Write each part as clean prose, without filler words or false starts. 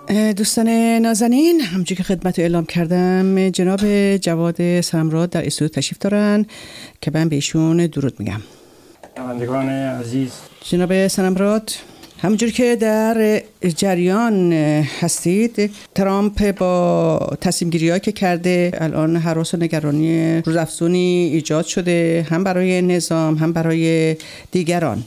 دوستان نازنین، همونجوری که خدمت اعلام کردم جناب جواد سرمراد در استودیو تشریف دارن که من بهشون درود میگم. شنوندگان عزیز، جناب سرمراد، همونجوری که در جریان هستید، ترامپ با تصمیم گیری‌هایی که کرده الان هراس و نگرانی روزافزونی ایجاد شده، هم برای نظام هم برای دیگران.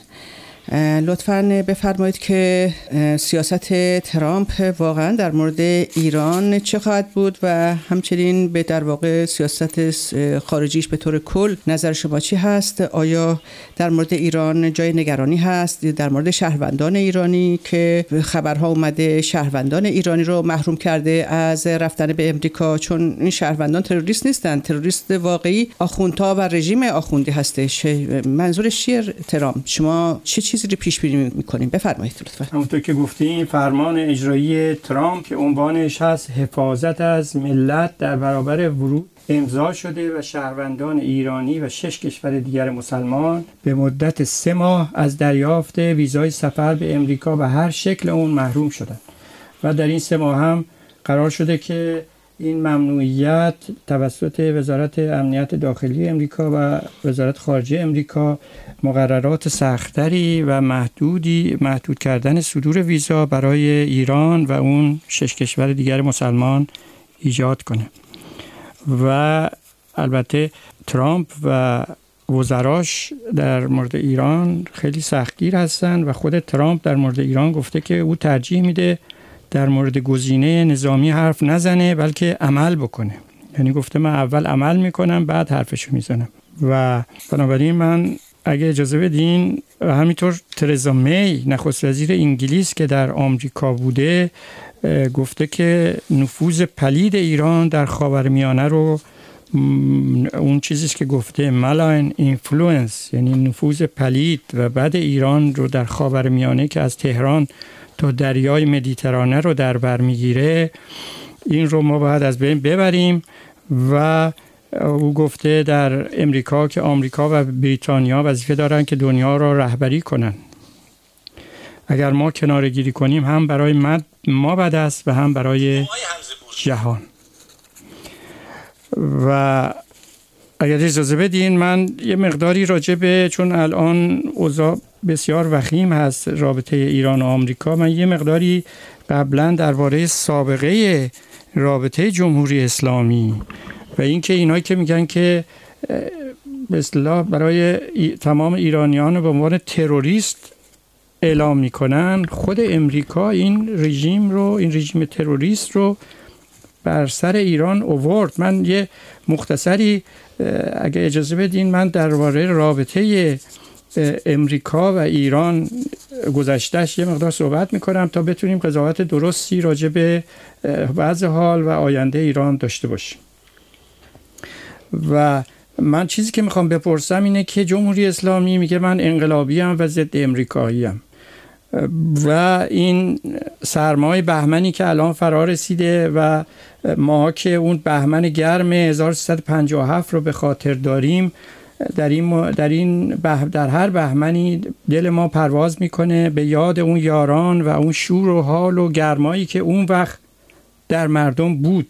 لطفاً بفرمایید که سیاست ترامپ واقعاً در مورد ایران چه خواهد بود و همچنین به در واقع سیاست خارجیش به طور کل نظر شما چی هست؟ آیا در مورد ایران جای نگرانی هست؟ در مورد شهروندان ایرانی که خبرها اومده شهروندان ایرانی رو محروم کرده از رفتن به امریکا، چون این شهروندان تروریست نیستن، تروریست واقعی آخوندها و رژیم آخوندی هستش. منظورش چیه ترامپ؟ شما چه چیزی رو پیش بینی می‌کنیم؟ بفرمایید لطفا. همونطور که گفتیم فرمان اجرایی ترامپ که عنوانش هست حفاظت از ملت در برابر ورود امضا شده و شهروندان ایرانی و 6 کشور دیگر مسلمان به مدت 3 ماه از دریافت ویزای سفر به امریکا و هر شکل اون محروم شدند و در این 3 ماه هم قرار شده که این ممنوعیت توسط وزارت امنیت داخلی امریکا و وزارت خارجه امریکا مقررات سختری و محدود کردن صدور ویزا برای ایران و اون 6 کشور دیگر مسلمان ایجاد کنه. و البته ترامپ و وزراش در مورد ایران خیلی سختگیر هستن و خود ترامپ در مورد ایران گفته که او ترجیح میده در مورد گزینه نظامی حرف نزنه بلکه عمل بکنه. یعنی گفته من اول عمل میکنم بعد حرفشو میزنم. و بنابراین من اگه اجازه بدین، همینطور ترزا می نخست وزیر انگلیس که در آمریکا بوده گفته که نفوذ پلید ایران در خاورمیانه رو، اون چیزیست که گفته مالاین اینفلوئنس، یعنی نفوذ پلید و بد ایران رو در خاورمیانه که از تهران تا دریای مدیترانه رو در بر میگیره، این رو ما باید از بین ببریم. و او گفته در امریکا که آمریکا و بریتانیا وظیفه دارن که دنیا را رهبری کنن. اگر ما کناره‌گیری کنیم هم برای ما بد است و هم برای جهان. و اگر اجازه بدین من یه مقداری راجع به، چون الان اوضاع بسیار وخیم هست رابطه ایران و آمریکا، من یه مقداری قبلا درباره سابقه رابطه جمهوری اسلامی و اینکه اینایی که میگن که به اصطلاح برای تمام ایرانیان رو به عنوان تروریست اعلام میکنن، خود امریکا این رژیم تروریست رو بر سر ایران آورد. من یه مختصری اگه اجازه بدین من درباره رابطه امریکا و ایران گذشتهش یه مقدار صحبت میکنم تا بتونیم قضاوت درستی راجع به وضع حال و آینده ایران داشته باشیم. و من چیزی که میخوام بپرسم اینه که جمهوری اسلامی میگه من انقلابی ام و ضد امریکایی ام و این سرمای بهمنی که الان فرا رسیده و ما که اون بهمن گرم 1357 رو به خاطر داریم، در هر بهمنی دل ما پرواز میکنه به یاد اون یاران و اون شور و حال و گرمایی که اون وقت در مردم بود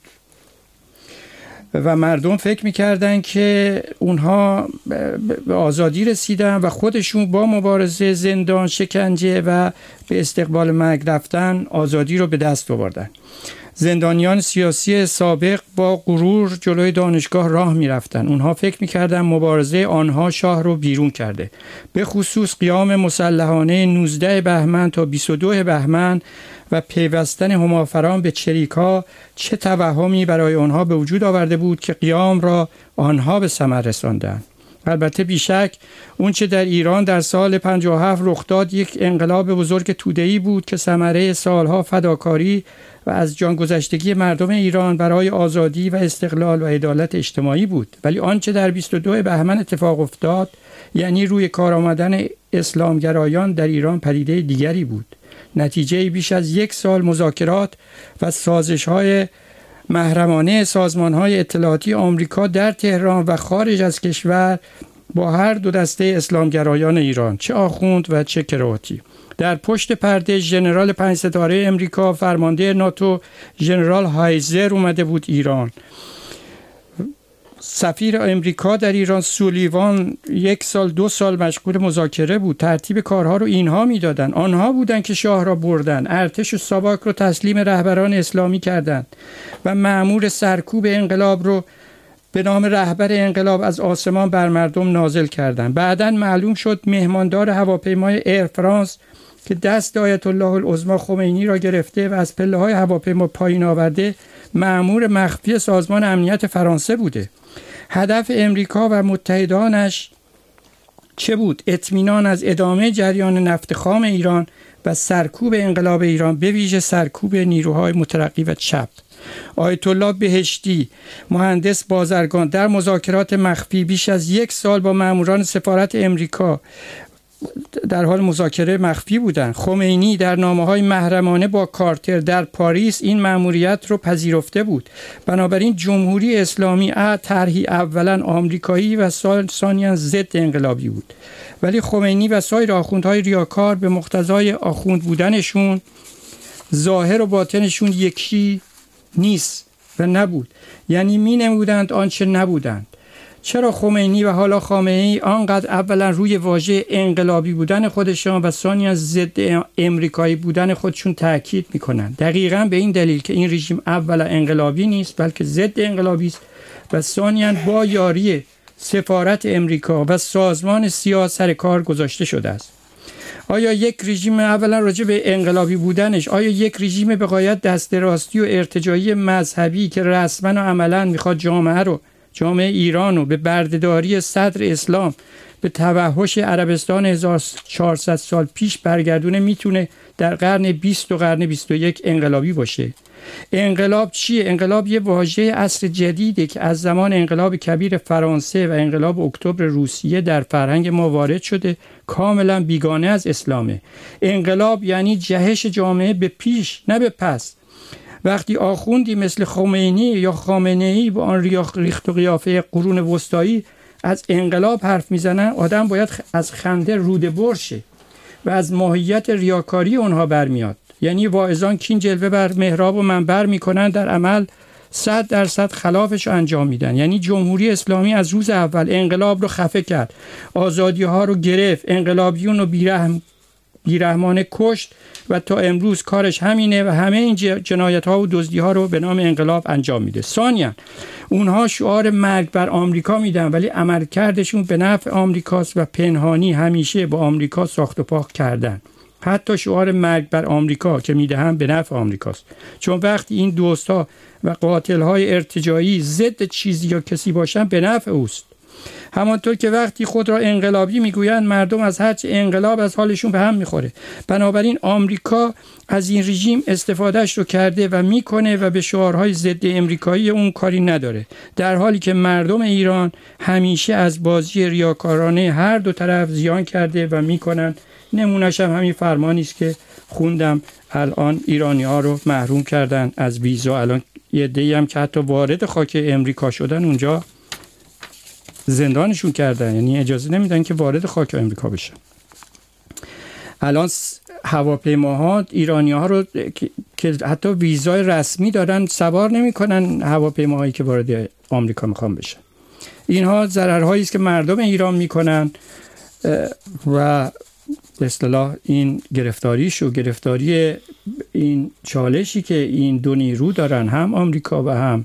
و مردم فکر میکردن که اونها به آزادی رسیدن و خودشون با مبارزه، زندان، شکنجه و به استقبال مرگ رفتن آزادی رو به دست آوردن. زندانیان سیاسی سابق با غرور جلوی دانشگاه راه می رفتن. اونها فکر می کردن مبارزه آنها شاه رو بیرون کرده. به خصوص قیام مسلحانه 19 بهمن تا 22 بهمن و پیوستن همافران به چریک‌ها چه توهمی برای آنها به وجود آورده بود که قیام را آنها به ثمر رساندند. البته بیشک اون چه در ایران در سال 57 رخ داد یک انقلاب بزرگ توده‌ای بود که ثمره سالها فداکاری و از جانگذشتگی مردم ایران برای آزادی و استقلال و عدالت اجتماعی بود. ولی آنچه در 22 بهمن اتفاق افتاد، یعنی روی کار آمدن اسلامگرایان در ایران، پدیده دیگری بود. نتیجه بیش از 1 سال مذاکرات و سازش‌های محرمانه سازمان‌های اطلاعاتی آمریکا در تهران و خارج از کشور با هر دو دسته اسلامگرایان ایران، چه آخوند و چه کراتی. در پشت پرده ژنرال 5 ستاره امریکا، فرمانده ناتو ژنرال هایزر اومده بود ایران. سفیر امریکا در ایران سولیوان 1 سال 2 سال مشغول مذاکره بود. ترتیب کارها رو اینها میدادن. آنها بودن که شاه را بردن، ارتش و ساواک رو تسلیم رهبران اسلامی کردند و مأمور سرکوب انقلاب رو به نام رهبر انقلاب از آسمان بر مردم نازل کردند. بعداً معلوم شد مهماندار هواپیمای ایر فرانس که دست آیت الله العظمی خمینی را گرفته و از پله‌های هواپیما پایین آورده، مأمور مخفی سازمان امنیت فرانسه بوده. هدف امریکا و متحدانش چه بود؟ اطمینان از ادامه جریان نفت خام ایران و سرکوب انقلاب ایران، به ویژه سرکوب نیروهای مترقی و چپ. آیت الله بهشتی، مهندس بازرگان، در مذاکرات مخفی بیش از 1 سال با ماموران سفارت امریکا در حال مذاکره مخفی بودند. خمینی در نامه‌های محرمانه با کارتر در پاریس این مأموریت رو پذیرفته بود. بنابراین جمهوری اسلامی طرحی اولا آمریکایی و ثانیاً ضد انقلابی بود. ولی خمینی و سایر آخوندهای ریاکار به مقتضای آخوند بودنشون ظاهر و باطنشون یکی نیست و نبود، یعنی می نمودند آنچه نبودند. چرا خمینی و حالا خامنه‌ای آنقدر اولا روی واژه انقلابی بودن خودشان و ثانیاً ضد امریکایی بودن خودشون تاکید میکنند؟ دقیقاً به این دلیل که این رژیم اولا انقلابی نیست بلکه ضد انقلابی است و ثانیاً با یاری سفارت امریکا و سازمان سیا سر کار گذاشته شده است. آیا یک رژیم اولا راجع به انقلابی بودنش، آیا یک رژیم به غایت دست راستی و ارتجاعی مذهبی که رسما و عملا میخواد جامعه ایران رو به بردهداری صدر اسلام، به توحش عربستان 1400 سال پیش برگردونه، میتونه در قرن 20 و قرن 21 انقلابی باشه؟ انقلاب چیه؟ انقلاب یه واژه عصر جدیده که از زمان انقلاب کبیر فرانسه و انقلاب اکتبر روسیه در فرهنگ ما وارد شده، کاملا بیگانه از اسلامه. انقلاب یعنی جهش جامعه به پیش نه به پس. وقتی آخوندی مثل خمینی یا خامنه‌ای با آن ریخت و قیافه قرون وسطایی از انقلاب حرف میزنن، آدم باید از خنده روده برشه و از ماهیت ریاکاری اونها برمیاد. یعنی واعظان کین جلوه بر محراب و منبر میکنن، در عمل 100% خلافش رو انجام میدن. یعنی جمهوری اسلامی از روز اول انقلاب رو خفه کرد، آزادی ها رو گرفت، انقلابیون رو بیرحمانه کشت و تا امروز کارش همینه و همه این جنایت ها و دزدی ها رو به نام انقلاب انجام میده. ثانیاً اونها شعار مرگ بر آمریکا میدن ولی عملکردشون به نفع آمریکاست و پنهانی همیشه با آمریکا ساخت و پاک کردن. حتی شعار مرگ بر آمریکا که میدهن به نفع آمریکاست، چون وقتی این دوستا و قاتل‌های ارتجاعی ضد چیزی یا کسی باشن به نفع اوست. همانطور که وقتی خود را انقلابی میگویند مردم از هرچه انقلاب از حالشون به هم میخوره. بنابراین آمریکا از این رژیم استفادهش رو کرده و میکنه و به شعارهای ضد امریکایی اون کاری نداره، در حالی که مردم ایران همیشه از بازی ریاکارانه هر دو طرف زیان کرده و میکنن. نمونه‌ش هم همین فرمانی است که خوندم، الان ایرانی‌ها رو محروم کردن از ویزا. الان یه عده‌ای هم که حتی وارد خاک امریکا شدن اونجا زندانشون کردن، یعنی اجازه نمیدن که وارد خاک امریکا بشن. الان هواپیماها ایرانی‌ها رو که حتی ویزای رسمی دارن سوار نمی‌کنن هواپیماهایی که وارد آمریکا میخوان بشن. اینها ضررهایی است که مردم ایران میکنن و به اصطلاح این گرفتاری این چالشی که این دو نیرو دارن، هم آمریکا و هم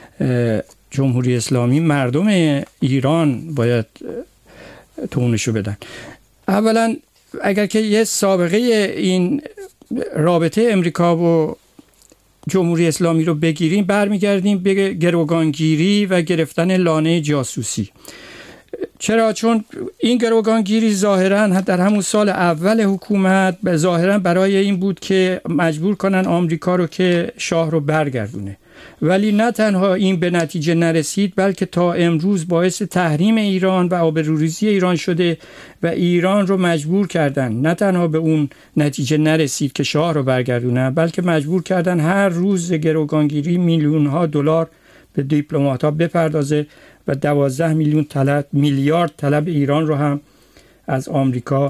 جمهوری اسلامی، مردم ایران باید تونشو بدن. اولا اگر که یه سابقه این رابطه امریکا و جمهوری اسلامی رو بگیریم، برمیگردیم به گروگانگیری و گرفتن لانه جاسوسی. چرا؟ چون این گروگانگیری ظاهراً در همون سال اول حکومت ظاهراً برای این بود که مجبور کنن آمریکا رو که شاه رو برگردونه، ولی نه تنها این به نتیجه نرسید بلکه تا امروز باعث تحریم ایران و آبروریزی ایران شده و ایران رو مجبور کردن نه تنها به اون نتیجه نرسید که شاه رو برگردونه، بلکه مجبور کردن هر روز گروگانگیری میلیون ها دلار به دیپلمات‌ها بپردازه و 12 میلیارد طلب ایران رو هم از آمریکا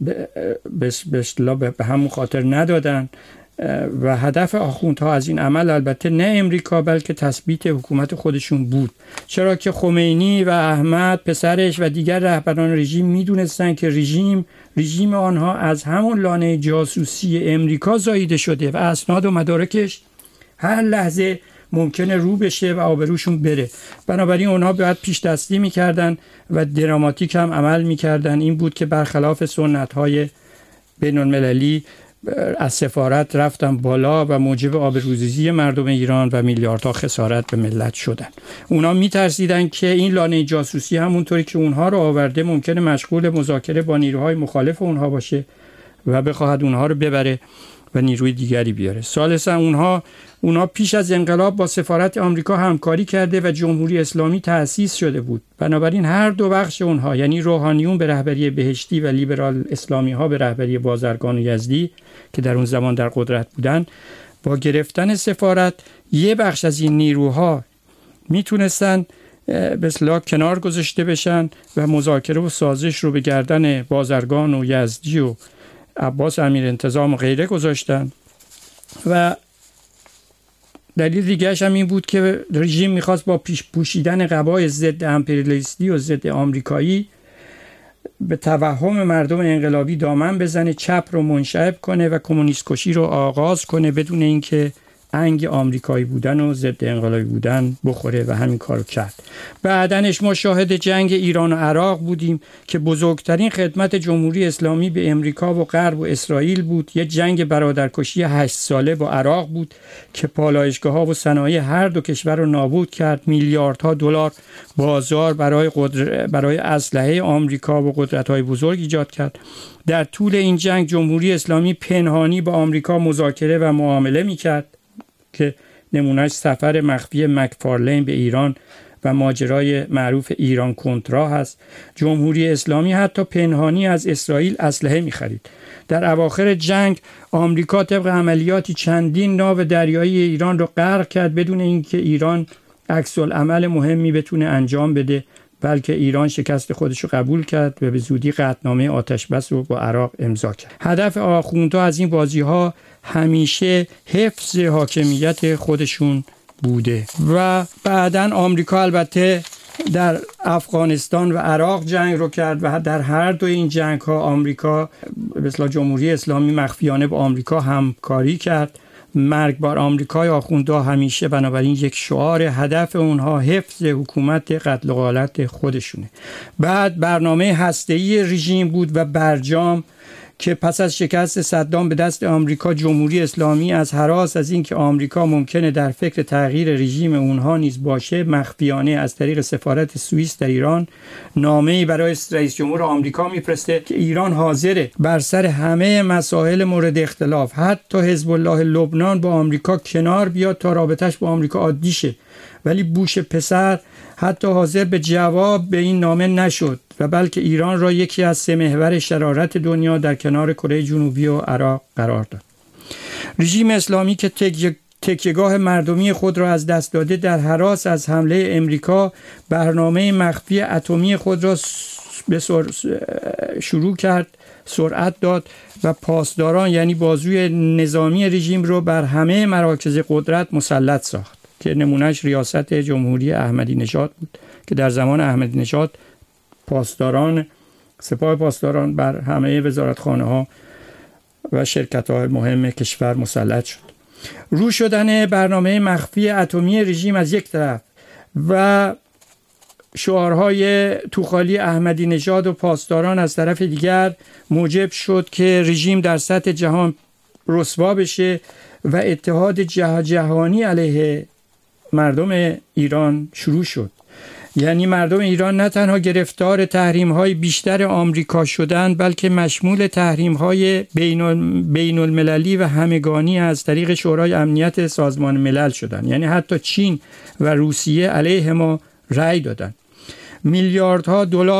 به همون خاطر ندادن و هدف آخوندها از این عمل البته نه امریکا بلکه تثبیت حکومت خودشون بود، چرا که خمینی و احمد پسرش و دیگر رهبران رژیم میدونستن که رژیم آنها از همون لانه جاسوسی امریکا زاییده شده و اسناد و مدارکش هر لحظه ممکنه رو بشه و آبروشون بره. بنابراین اونها باید پیش دستی میکردن و دراماتیک هم عمل میکردن. این بود که برخلاف سنت‌های بین‌المللی از سفارت رفتن بالا و موجب آبروریزی مردم ایران و میلیاردها خسارت به ملت شدن. اونا میترسیدن که این لانه جاسوسی همونطوری که اونها رو آورده ممکنه مشغول مذاکره با نیروهای مخالف اونها باشه و بخواهد اونها رو ببره و نیروی دیگری بیاره. ثالثا اونها پیش از انقلاب با سفارت آمریکا همکاری کرده و جمهوری اسلامی تأسیس شده بود. بنابراین هر دو بخش اونها، یعنی روحانیون به رهبری بهشتی و لیبرال اسلامی ها به رهبری بازرگان و یزدی که در اون زمان در قدرت بودن، با گرفتن سفارت یه بخش از این نیروها میتونستن به اصطلاح کنار گذاشته بشن و مذاکره و سازش رو به گردن بازرگان و یزدی و عباس امیر انتظام و غیره گذاشتن. و دلیل دیگرش هم این بود که رژیم میخواست با پیش پوشیدن قبای ضد امپریالیستی و ضد آمریکایی به توهم مردم انقلابی دامن بزنه، چپ رو منشعب کنه و کمونیست کشی رو آغاز کنه بدون اینکه انگ آمریکایی بودن و ضد انقلابی بودن بخوره و همین کارو کرد. بعدنش ما شاهد جنگ ایران و عراق بودیم که بزرگترین خدمت جمهوری اسلامی به امریکا و غرب و اسرائیل بود. یه جنگ برادرکشی 8 ساله با عراق بود که پالایشگاه‌ها و صنایع هر دو کشور رو نابود کرد. میلیاردها دلار بازار برای اسلحه آمریکا و قدرت‌های بزرگ ایجاد کرد. در طول این جنگ جمهوری اسلامی پنهانی با آمریکا مذاکره و معامله می‌کرد که نمونهش سفر مخفی مکفارلین به ایران و ماجرای معروف ایران کنترا هست. جمهوری اسلامی حتی پنهانی از اسرائیل اسلحه می‌خرید. در اواخر جنگ آمریکا طبق عملیاتی چندین ناو دریایی ایران رو غرق کرد بدون اینکه ایران عکس العمل مهمی بتونه انجام بده، بلکه ایران شکست خودش رو قبول کرد و به زودی قطعنامه آتشبس رو با عراق امضا کرد. هدف آخوندها از این بازی‌ها همیشه حفظ حاکمیت خودشون بوده و بعداً آمریکا البته در افغانستان و عراق جنگ رو کرد و در هر دو این جنگ‌ها آمریکا به اصطلاح جمهوری اسلامی مخفیانه با آمریکا همکاری کرد. مرگ بر آمریکای آخوندها همیشه بنابراین یک شعار هدف اونها حفظ حکومت قتل و غارت خودشونه. بعد برنامه هسته‌ای رژیم بود و برجام که پس از شکست صدام به دست آمریکا جمهوری اسلامی از هراس از اینکه آمریکا ممکنه در فکر تغییر رژیم اونها نیز باشه مخفیانه از طریق سفارت سوئیس در ایران نامه‌ای برای رئیس جمهور آمریکا میفرسته که ایران حاضره بر سر همه مسائل مورد اختلاف حتی حزب الله لبنان با آمریکا کنار بیاد تا رابطش با آمریکا عادی شه. ولی بوش پسر حتی حاضر به جواب به این نامه نشد و بلکه ایران را یکی از 3 محور شرارت دنیا در کنار کره جنوبی و عراق قرار داد. رژیم اسلامی که تکیهگاه مردمی خود را از دست داده در هراس از حمله امریکا برنامه مخفی اتمی خود را شروع کرد، سرعت داد و پاسداران یعنی بازوی نظامی رژیم رو بر همه مراکز قدرت مسلط ساخت که نمونهش ریاست جمهوری احمدی نژاد بود که در زمان احمدی نژاد سپاه پاسداران بر همه وزارتخانه ها و شرکت های مهم کشور مسلط شد. رو شدن برنامه مخفی اتمی رژیم از یک طرف و شعارهای توخالی احمدی نژاد و پاسداران از طرف دیگر موجب شد که رژیم در سطح جهان رسوا بشه و اتحاد جهانی علیه مردم ایران شروع شد. یعنی مردم ایران نه تنها گرفتار تحریم‌های بیشتر آمریکا شدند بلکه مشمول تحریم‌های بین المللی و همگانی از طریق شورای امنیت سازمان ملل شدند. یعنی حتی چین و روسیه علیه ما رأی دادند. میلیاردها دلار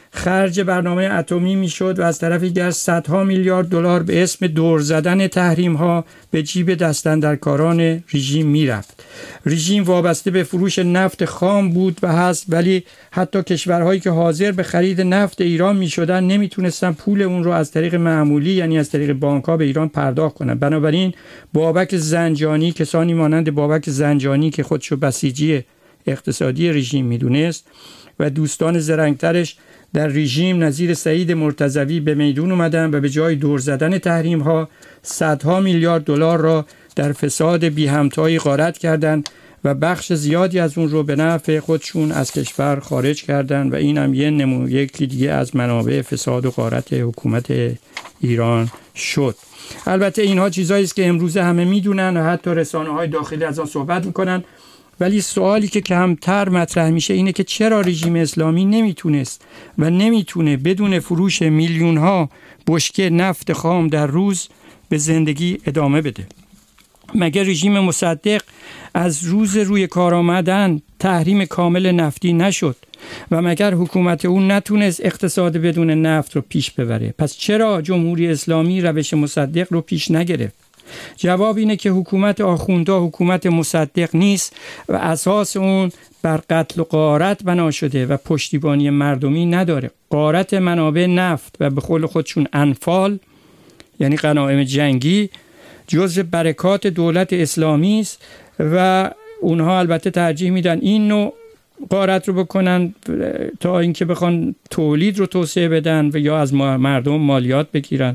خرج برنامه اتمی میشد و از طرف دیگر صدها میلیارد دلار به اسم دور زدن تحریم ها به جیب دستاندرکاران رژیم میرفت. رژیم وابسته به فروش نفت خام بود و هست، ولی حتی کشورهایی که حاضر به خرید نفت ایران میشدن نمیتونستن پول اون رو از طریق معمولی، یعنی از طریق بانک ها، به ایران پرداخت کنن. بنابراین بابک زنجانی، کسانی مانند بابک زنجانی که خودشو بسیجی اقتصادی رژیم میدونست و دوستان زرنگترش در رژیم نظیر سعید مرتضوی به میدون اومدن و به جای دور زدن تحریم ها صدها میلیارد دلار را در فساد بی همتایی غارت کردند و بخش زیادی از اون رو به نفع خودشون از کشور خارج کردند و این هم یکی دیگه از منابع فساد و غارت حکومت ایران شد. البته اینها چیزایی است که امروز همه میدونن و حتی رسانه‌های داخلی از آن صحبت میکنن، ولی سوالی که کمتر مطرح میشه اینه که چرا رژیم اسلامی نمیتونست و نمیتونه بدون فروش میلیون‌ها بشکه نفت خام در روز به زندگی ادامه بده؟ مگر رژیم مصدق از روز روی کار آمدن تحریم کامل نفتی نشد و مگر حکومت اون نتونست اقتصاد بدون نفت رو پیش ببره؟ پس چرا جمهوری اسلامی روش مصدق رو پیش نگرفت؟ جواب اینه که حکومت آخوندا حکومت مصدق نیست و اساس اون بر قتل و غارت بنا شده و پشتیبانی مردمی نداره. غارت منابع نفت و به قول خودشون انفال، یعنی غنایم جنگی، جزء برکات دولت اسلامی است و اونها البته ترجیح میدن این نوع غارت رو بکنن تا اینکه بخوان تولید رو توسعه بدن و یا از مردم مالیات بگیرن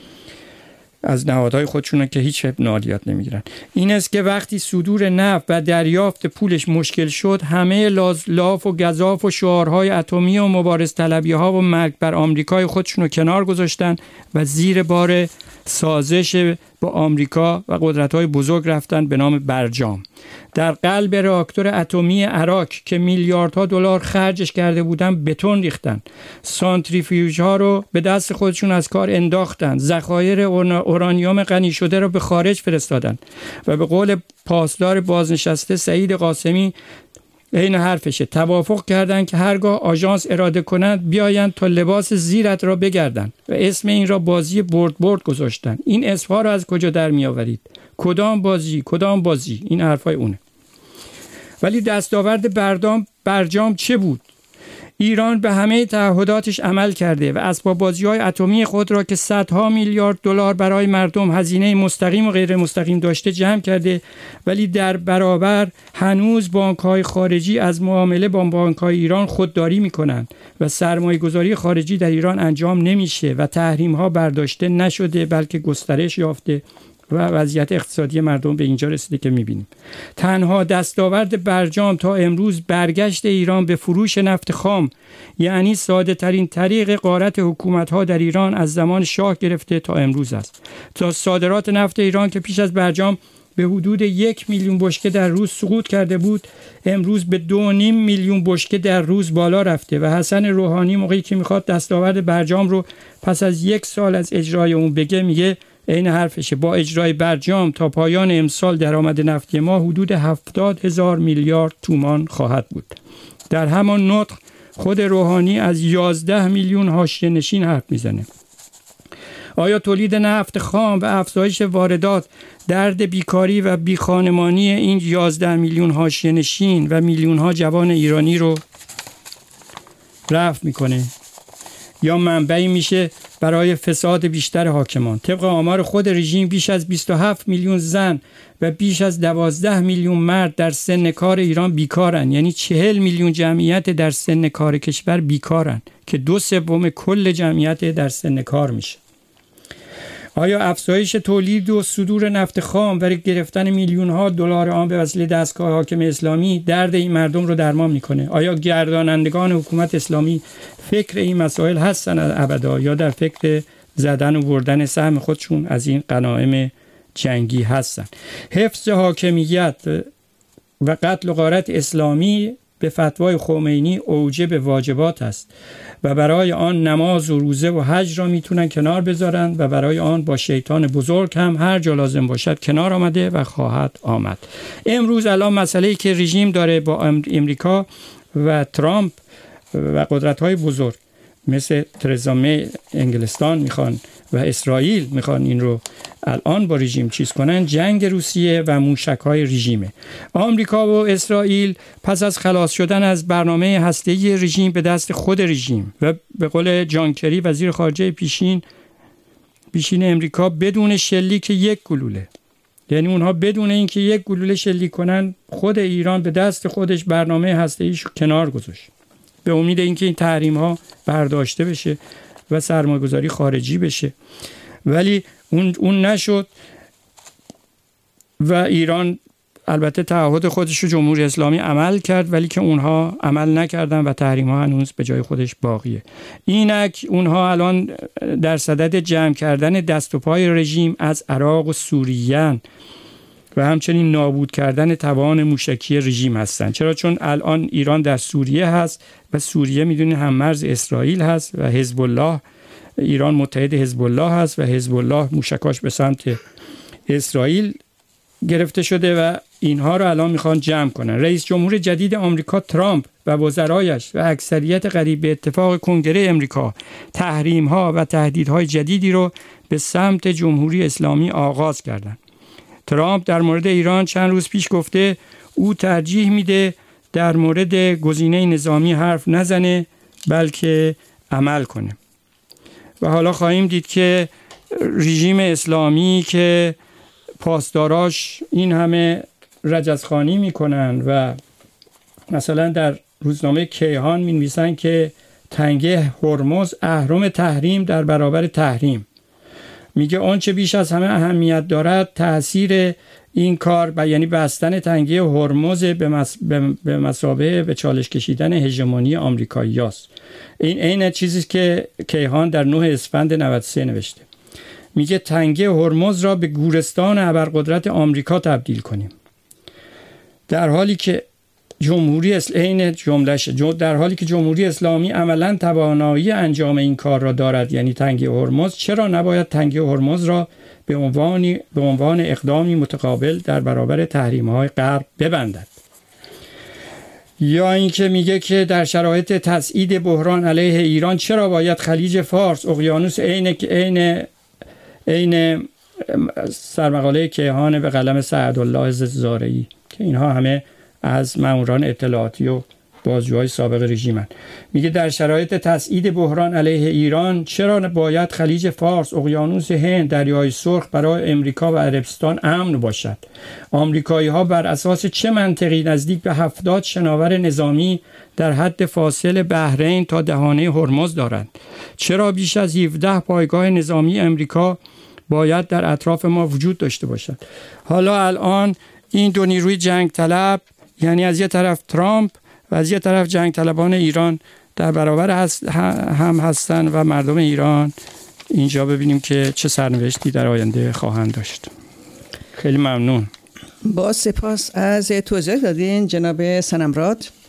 از نهادهای خودشون که هیچ مالیات نمیگیرن. این است که وقتی صدور نفت و دریافت پولش مشکل شد، همه لاف و گزاف و شعارهای اتمی و مبارز طلبی ها و مرگ بر آمریکای خودشون رو کنار گذاشتن و زیر بار سازش با آمریکا و قدرت‌های بزرگ رفتن به نام برجام. در قلب راکتور اتمی عراق که میلیاردها دلار خرجش کرده بودن بتون ریختن، سانتریفیوژها رو به دست خودشون از کار انداختن، ذخایر اورانیوم غنی شده رو به خارج فرستادن و به قول پاسدار بازنشسته سعید قاسمی این حرفشه، توافق کردن که هرگاه آژانس اراده کند بیایند تا لباس زیرت را بگردن و اسم این را بازی برد گذاشتن. این اسمها را از کجا در می آورید؟ کدام بازی؟ این حرفای اونه. ولی دستاورد برجام چه بود؟ ایران به همه تعهداتش عمل کرده و اسباب بازی‌های اتمی خود را که صدها میلیارد دلار برای مردم هزینه مستقیم و غیر مستقیم داشته جمع کرده، ولی در برابر هنوز بانک‌های خارجی از معامله با بانک‌های ایران خودداری می‌کنند و سرمایه‌گذاری خارجی در ایران انجام نمیشه و تحریم‌ها برداشته نشده بلکه گسترش یافته و وضعیت اقتصادی مردم به اینجا رسیده که می‌بینیم. تنها دستاورد برجام تا امروز برگشت ایران به فروش نفت خام، یعنی ساده ترین طریق غارت حکومت‌ها در ایران از زمان شاه گرفته تا امروز است. تا صادرات نفت ایران که پیش از برجام به حدود 1 میلیون بشکه در روز سقوط کرده بود، امروز به 2.5 میلیون بشکه در روز بالا رفته و حسن روحانی موقعی که میخواد دستاورد برجام رو پس از 1 سال از اجرای اون بگه، میگه این حرفشه، با اجرای برجام تا پایان امسال درآمد نفتی ما حدود 70,000 میلیارد تومان خواهد بود. در همان نطق خود روحانی از 11 میلیون حاشیه نشین حرف میزنه. آیا تولید نفت خام و افزایش واردات درد بیکاری و بیخانمانی این 11 میلیون حاشیه نشین و میلیون ها جوان ایرانی رو رفع میکنه یا منبعی میشه برای فساد بیشتر حاکمان؟ طبق آمار خود رژیم بیش از 27 میلیون زن و بیش از 12 میلیون مرد در سن کار ایران بیکارن، یعنی 40 میلیون جمعیت در سن کار کشور بیکارن که 2/3 کل جمعیت در سن کار میشه. آیا افزایش تولید و صدور نفت خام و گرفتن میلیون ها دلار آن به وسیله دستگاه حاکم اسلامی درد این مردم رو درمان میکنه؟ آیا گردانندگان حکومت اسلامی فکر این مسائل هستن ابدا یا در فکر زدن و بردن سهم خودشون از این غنایم جنگی هستن؟ حفظ حاکمیت و قتل و غارت اسلامی به فتوای خمینی اوجب واجبات است و برای آن نماز و روزه و حج را میتونن کنار بذارن و برای آن با شیطان بزرگ هم هر جا لازم باشد کنار آمده و خواهد آمد. امروز الان مسئله‌ای که رژیم داره با امریکا و ترامپ و قدرت‌های بزرگ مثل ترزا می انگلستان میخوان و اسرائیل میخوان این رو الان با رژیم چیز کنن، جنگ روسیه و موشک‌های رژیمه. آمریکا و اسرائیل پس از خلاص شدن از برنامه هسته‌ای رژیم به دست خود رژیم و به قول جان کری وزیر خارجه پیشین امریکا، بدون شلیک یک گلوله، یعنی اونها بدون اینکه یک گلوله شلیک کنن، خود ایران به دست خودش برنامه هسته‌ایش رو کنار گذاشت به امید اینکه این تحریم‌ها برداشته بشه و سرمایه‌گذاری خارجی بشه، ولی اون نشد و ایران البته تعهد خودش رو جمهوری اسلامی عمل کرد، ولی که اونها عمل نکردن و تحریم‌ها هنوز به جای خودش باقیه. اینک اونها الان در صدد جمع کردن دست و پای رژیم از عراق و سوریه و همچنین نابود کردن توان موشکی رژیم هستند. چرا؟ چون الان ایران در سوریه هست و سوریه میدونید هم مرز اسرائیل هست و حزب الله، ایران متحد حزب الله هست و حزب الله موشکاش به سمت اسرائیل گرفته شده و اینها رو الان میخوان جمع کنن. رئیس جمهور جدید آمریکا ترامپ و وزرایش و اکثریت قریب به اتفاق کنگره آمریکا تحریم‌ها و تهدیدهای جدیدی رو به سمت جمهوری اسلامی آغاز کردند. ترامپ در مورد ایران چند روز پیش گفته او ترجیح میده در مورد گزینه نظامی حرف نزنه بلکه عمل کنه. و حالا خواهیم دید که رژیم اسلامی که پاسداراش این همه رجزخوانی میکنن و مثلا در روزنامه کیهان می‌نویسن که تنگه هرمز اهرم تحریم در برابر تحریم. میگه آنچه بیش از همه اهمیت دارد تأثیر این کار یعنی بستن تنگه هرمز به مثابه به چالش کشیدن هژمونی آمریکایی است. این عین چیزی که کیهان در 9 اسفند 93 نوشته. میگه تنگه هرمز را به گورستان ابرقدرت آمریکا تبدیل کنیم. در حالی که جمهوری اسلامی عملاً توانایی انجام این کار را دارد، یعنی تنگه هرمز، چرا نباید تنگه هرمز را به عنوان اقدامی متقابل در برابر تحریم‌های غرب ببندد؟ یا اینکه میگه که در شرایط تصعید بحران علیه ایران چرا باید خلیج فارس، اقیانوس عین سرمقاله کیهان به قلم سعدالله زارعی که اینها همه از ماموران اطلاعاتی و بازجوهای سابق رژیمن، میگه در شرایط تصعید بحران علیه ایران چرا باید خلیج فارس، اقیانوس هند، دریای سرخ برای امریکا و عربستان امن باشد؟ آمریکایی ها بر اساس چه منطقی نزدیک به 70 شناور نظامی در حد فاصل بحرین تا دهانه هرمز دارند؟ چرا بیش از 17 پایگاه نظامی امریکا باید در اطراف ما وجود داشته باشد؟ حالا الان این دو نیروی جنگ طلب، یعنی از یه طرف ترامپ و از یه طرف جنگ طلبان ایران در برابر هم هستن و مردم ایران اینجا ببینیم که چه سرنوشتی در آینده خواهند داشت. خیلی ممنون. با سپاس از توضیح دادین جناب سنمراد.